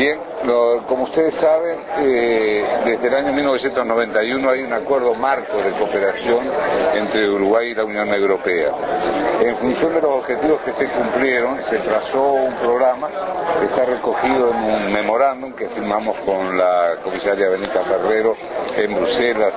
Bien, como ustedes saben, desde el año 1991 hay un acuerdo marco de cooperación entre Uruguay y la Unión Europea. En función de los objetivos que se cumplieron, se trazó un programa que está recogido en un memorándum que firmamos con la comisaria Benita Ferrero en Bruselas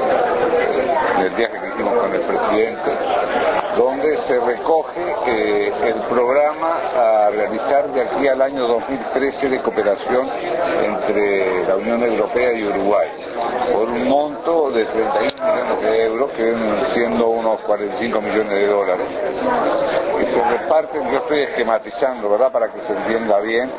en el viaje que hicimos con el presidente, donde se recoge el programa a realizar de aquí al año 2013 de cooperación entre la Unión Europea y Uruguay, por un monto de 31 millones de euros, que vienen siendo unos 45 millones de dólares, que se reparten, yo estoy esquematizando, ¿verdad?, para que se entienda bien,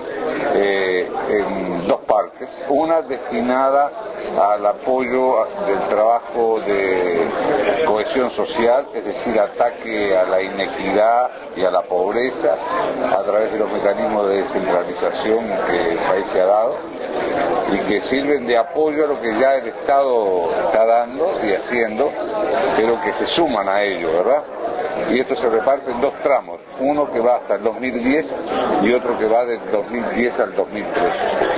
en dos partes. Una destinada al apoyo del trabajo de cohesión social, es decir, ataque a la inequidad y a la pobreza a través de los mecanismos de descentralización que el país se ha dado y que sirven de apoyo a lo que ya el Estado está dando y haciendo, pero que se suman a ello, ¿verdad? Y esto se reparte en dos tramos, uno que va hasta el 2010 y otro que va del 2010 al 2013.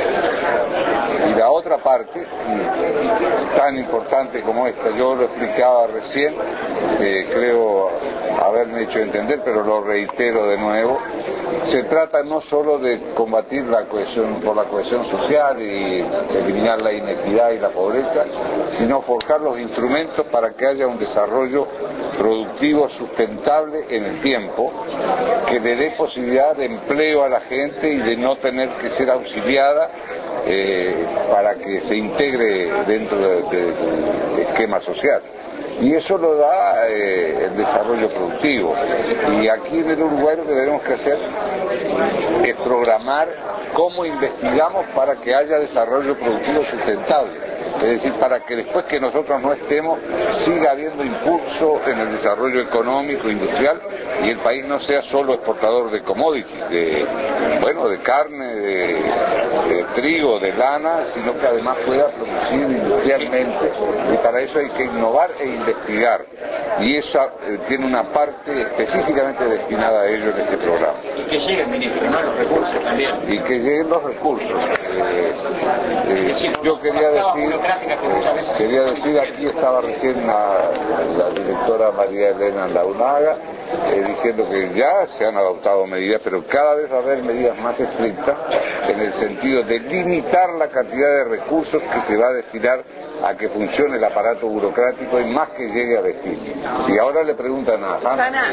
Y la otra parte, tan importante como esta, yo lo explicaba recién, creo haberme hecho entender, pero lo reitero de nuevo, se trata no solo de combatir la cohesión social y eliminar la inequidad y la pobreza, sino forjar los instrumentos para que haya un desarrollo productivo sustentable en el tiempo, que le dé posibilidad de empleo a la gente y de no tener que ser auxiliada para que se integre dentro del esquema social. Y eso lo da el desarrollo productivo. Y aquí en el Uruguay lo que tenemos que hacer es programar cómo investigamos para que haya desarrollo productivo sustentable. Es decir, para que después que nosotros no estemos, siga habiendo impulso en el desarrollo económico, industrial, y el país no sea solo exportador de commodities, de carne, de trigo, de lana, sino que además pueda producir industrialmente, y para eso hay que innovar e investigar. Y esa tiene una parte específicamente destinada a ello en este programa. Y que lleguen, ministro, ¿no? Los recursos también. Y que lleguen los recursos. Yo quería decir, aquí estaba recién la directora María Elena Launaga, diciendo que ya se han adoptado medidas, pero cada vez va a haber medidas más estrictas en el sentido de limitar la cantidad de recursos que se va a destinar a que funcione el aparato burocrático y más que llegue a destino. Y ahora le preguntan a Sana,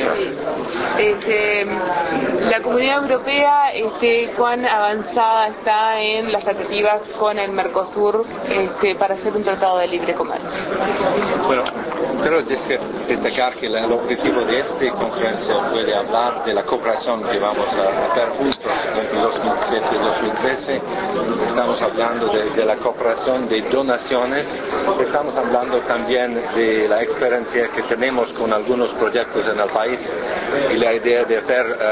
la Comunidad Europea, ¿cuán avanzada está en las tratativas con el Mercosur para hacer un tratado de libre comercio? Bueno, quiero destacar que el objetivo de esta conferencia puede hablar de la cooperación que vamos a hacer juntos entre 2007 y 2013. Estamos hablando de la cooperación de donaciones. Estamos hablando también de la experiencia que tenemos con algunos proyectos en el país y la idea de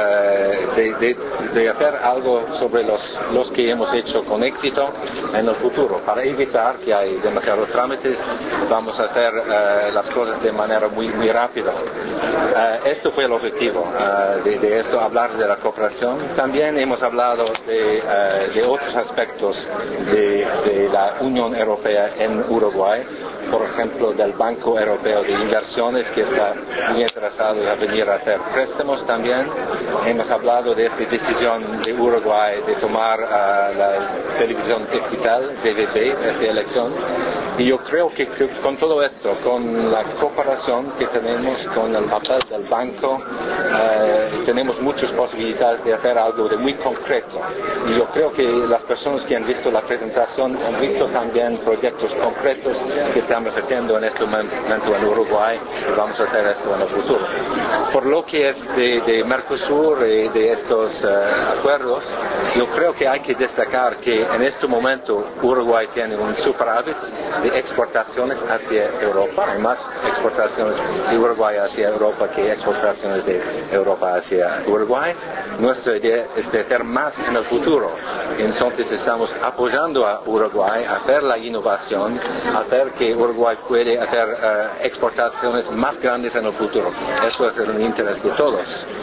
hacer algo sobre los que hemos hecho con éxito en el futuro. Para evitar que hay demasiados trámites, vamos a hacer las cosas de manera muy rápida. Esto fue el objetivo de esto, hablar de la cooperación. También hemos hablado de otros aspectos de la Unión Europea en Uruguay, por ejemplo del Banco Europeo de Inversiones, que está muy interesado en venir a hacer préstamos también. Hemos hablado de esta decisión de Uruguay de tomar la televisión digital, DVB, esta elección. Y yo creo que con todo esto, con la cooperación que tenemos, con el papel del banco, tenemos muchas posibilidades de hacer algo de muy concreto. Y yo creo que las personas que han visto la presentación han visto también proyectos concretos que estamos haciendo en este momento en Uruguay y vamos a hacer esto en el futuro. Por lo que es de Mercosur y de estos acuerdos, yo creo que hay que destacar que en este momento Uruguay tiene un superávit de exportaciones hacia Europa. Hay más exportaciones de Uruguay hacia Europa que exportaciones de Europa hacia Uruguay. Nuestra idea es de hacer más en el futuro. Entonces estamos apoyando a Uruguay a hacer la innovación, a hacer que Uruguay puede hacer exportaciones más grandes en el futuro. Eso es el interés de todos.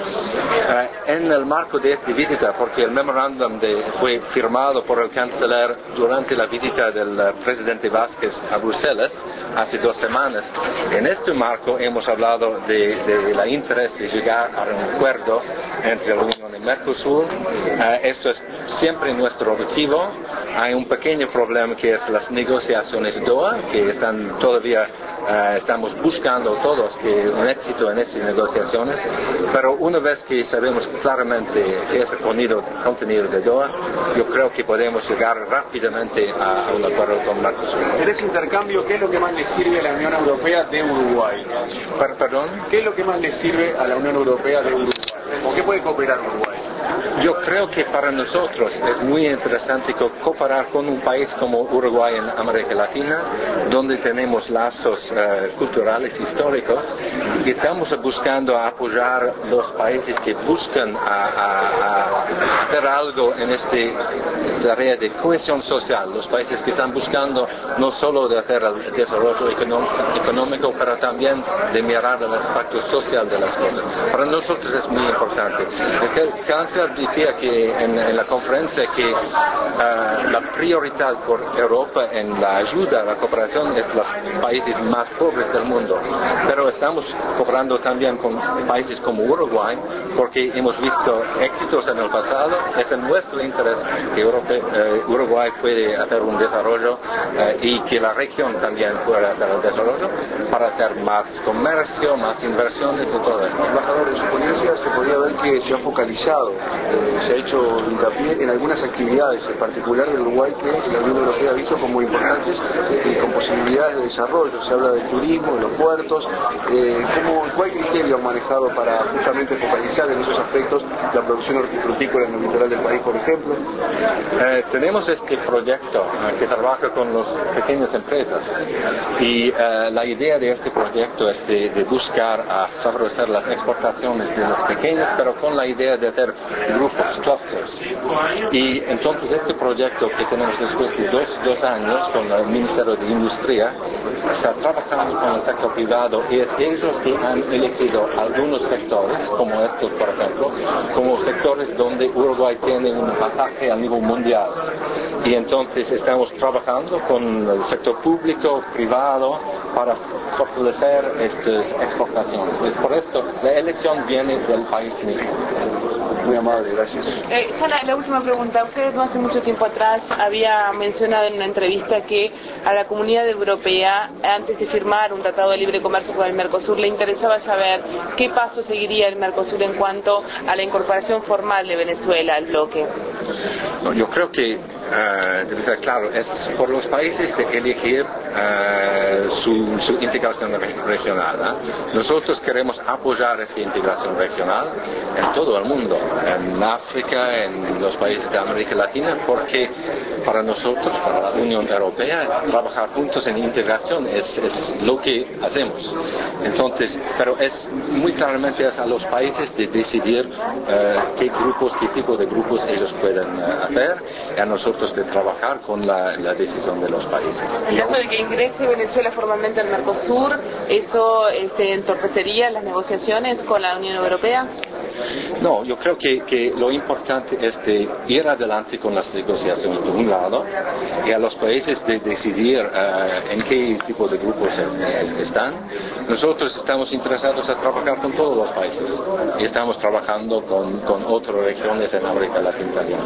En el marco de esta visita, porque el memorándum fue firmado por el canciller durante la visita del presidente Vázquez a Bruselas hace 2 semanas, en este marco hemos hablado de la interés de llegar a un acuerdo entre la Unión y Mercosur. Esto es siempre nuestro objetivo. Hay un pequeño problema que es las negociaciones de Doha, que están todavía estamos buscando todos que un éxito en estas negociaciones, pero una vez que sabemos claramente qué es el contenido de Doha, yo creo que podemos llegar rápidamente a un acuerdo con Mercosur. En ese intercambio, ¿qué es lo que más le sirve a la Unión Europea de Uruguay? ¿Perdón? ¿Qué es lo que más le sirve a la Unión Europea de Uruguay? ¿Con qué puede cooperar Uruguay? Yo creo que para nosotros es muy interesante cooperar con un país como Uruguay en América Latina, donde tenemos lazos culturales, históricos, y estamos buscando apoyar los países que buscan hacer algo en esta tarea de cohesión social, los países que están buscando no solo de hacer el desarrollo económico, pero también de mirar el aspecto social de las cosas. Para nosotros es muy importante. El cáncer decía que en la conferencia que la prioridad por Europa en la ayuda a la cooperación es los países más pobres del mundo, pero estamos cooperando también con países como Uruguay porque hemos visto éxitos en el pasado. Es en nuestro interés que Uruguay puede hacer un desarrollo y que la región también pueda hacer el desarrollo para hacer más comercio, más inversiones y todo esto. Embajador, en su ponencia se podía ver que se ha focalizado, se ha hecho hincapié en algunas actividades en particular del Uruguay que la Unión Europea ha visto como importantes y con posibilidades de desarrollo. Se habla del turismo, de los puertos. ¿Cuál criterio han manejado para justamente focalizar en esos aspectos la producción hortifrutícola en el litoral del país, por ejemplo? Tenemos este proyecto que trabaja con las pequeñas empresas y la idea de este proyecto es de buscar a favorecer las exportaciones de las pequeñas, pero con la idea de hacer grupos, clusters. Y entonces este proyecto que tenemos después de dos años con el Ministerio de Industria está trabajando con el sector privado y es ellos que han elegido algunos sectores, como estos por ejemplo, como sectores donde Uruguay tiene un pasaje a nivel mundial. Y entonces estamos trabajando con el sector público, privado, para fortalecer estas exportaciones. Y por esto la elección viene del país mismo. Muy amable, gracias. La última pregunta. Usted no hace mucho tiempo atrás había mencionado en una entrevista que a la comunidad europea, antes de firmar un tratado de libre comercio con el Mercosur, le interesaba saber qué paso seguiría el Mercosur en cuanto a la incorporación formal de Venezuela al bloque. No, yo creo que debe ser claro, es por los países de elegir su integración regional. Nosotros queremos apoyar esta integración regional en todo el mundo, en África, en los países de América Latina, porque para nosotros, para la Unión Europea, trabajar juntos en integración es lo que hacemos. Entonces, pero es muy claramente es a los países de decidir qué tipo de grupos ellos pueden hacer, y a nosotros de trabajar con la decisión de los países. En caso de que ingrese Venezuela formalmente al Mercosur, ¿eso entorpecería las negociaciones con la Unión Europea? No, yo creo que lo importante es de ir adelante con las negociaciones de un lado y a los países de decidir en qué tipo de grupos están. Nosotros estamos interesados a trabajar con todos los países y estamos trabajando con otras regiones en América Latina también.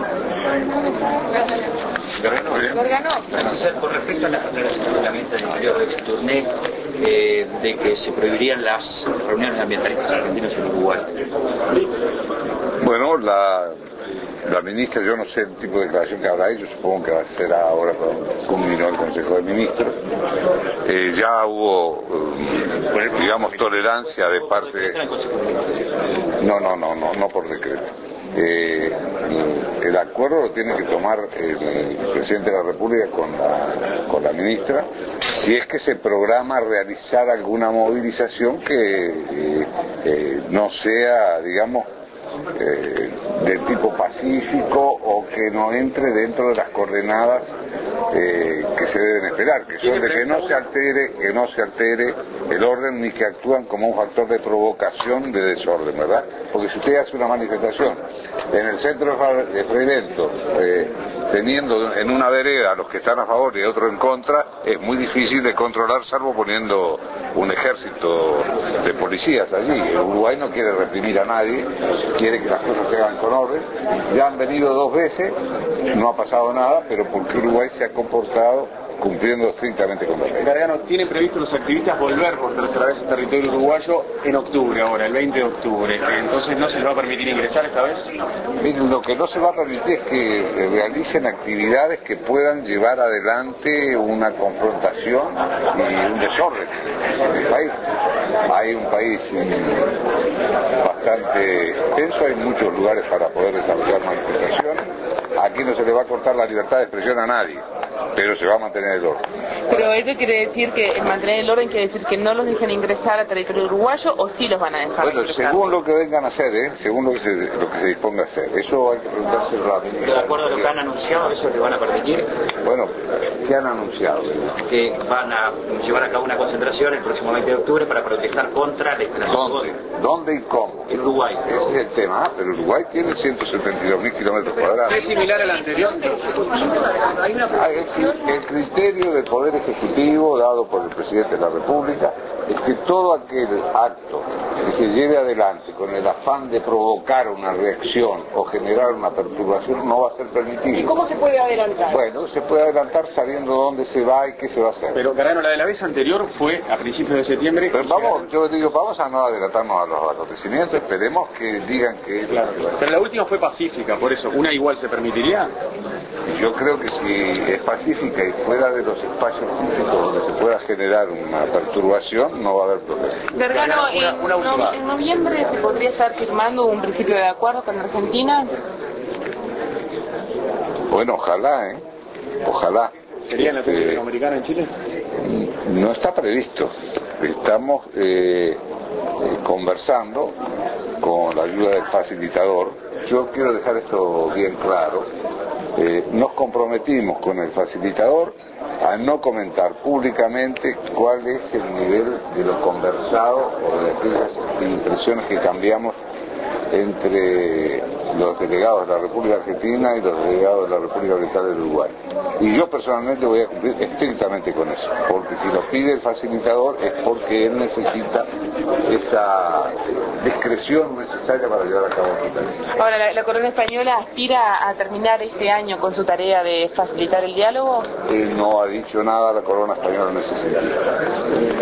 Con respecto a la reglamento del interior de Turné, de que se prohibirían las reuniones ambientalistas argentinas en Uruguay. Bueno, la ministra, yo no sé el tipo de declaración que habrá hecho, supongo que será ahora cuando culminó el Consejo de Ministros. Ya hubo, digamos, tolerancia de parte... No por decreto. El acuerdo lo tiene que tomar el presidente de la República con la ministra, si es que se programa realizar alguna movilización que no sea, digamos, de tipo pacífico o que no entre dentro de las coordenadas que se deben esperar, que son de que no se altere el orden ni que actúan como un factor de provocación de desorden, ¿verdad? Porque si usted hace una manifestación en el centro de Frevento, teniendo en una vereda a los que están a favor y otros en contra, es muy difícil de controlar, salvo poniendo un ejército de policías allí. El Uruguay no quiere reprimir a nadie, quiere que las cosas se hagan con orden. Ya han venido 2 veces, no ha pasado nada, pero porque Uruguay se ha comportado cumpliendo estrictamente con la ley. Gargano, ¿tienen previsto los activistas volver por tercera vez al territorio uruguayo en octubre ahora, el 20 de octubre? Entonces, ¿no se les va a permitir ingresar esta vez? Miren, lo que no se va a permitir es que realicen actividades que puedan llevar adelante una confrontación y un desorden en el país. Hay un país bastante extenso, hay muchos lugares para poder desarrollar manifestaciones. Aquí no se le va a cortar la libertad de expresión a nadie, pero se va a mantener el orden. Pero eso quiere decir que el mantener el orden quiere decir que no los dejen ingresar a territorio uruguayo, o sí los van a dejar. Bueno, ingresar. según lo que vengan a hacer, según lo que se disponga a hacer. Eso hay que preguntárselo a la ministra. ¿De acuerdo a lo que han anunciado, eso que van a permitir? Bueno, ¿qué han anunciado? Que van a llevar a cabo una concentración el próximo 20 de octubre para protestar contra el extracción. ¿Dónde y cómo? En Uruguay. Ese es el tema, pero Uruguay tiene 172.000 kilómetros cuadrados. ¿Es similar al anterior? Es decir, el criterio del Poder Ejecutivo dado por el Presidente de la República es que todo aquel acto que se lleve adelante con el afán de provocar una reacción o generar una perturbación no va a ser permitido. ¿Y cómo se puede adelantar? Bueno, se puede adelantar sabiendo dónde se va y qué se va a hacer. Pero, Gargano, la de la vez anterior fue a principios de septiembre. Pero vamos a no adelantarnos a los acontecimientos, esperemos que digan que... Claro, pero la última fue pacífica, por eso, ¿una igual se permitiría? Yo creo que si es pacífica y fuera de los espacios físicos donde se pueda generar una perturbación, no va a haber problema. Gargano, en noviembre se podría estar firmando un principio de acuerdo con Argentina. Bueno, ojalá, ojalá. ¿Sería en la República Latinoamericana en Chile? No está previsto. Estamos conversando con la ayuda del facilitador. Yo quiero dejar esto bien claro. Nos comprometimos con el facilitador a no comentar públicamente cuál es el nivel de lo conversado o de aquellas impresiones que cambiamos entre los delegados de la República Argentina y los delegados de la República Oriental del Uruguay. Y yo personalmente voy a cumplir estrictamente con eso, porque si lo pide el facilitador es porque él necesita esa discreción necesaria para llevar a cabo el proceso. Ahora, ¿la corona española aspira a terminar este año con su tarea de facilitar el diálogo? Él no ha dicho nada a la corona española en ese sentido.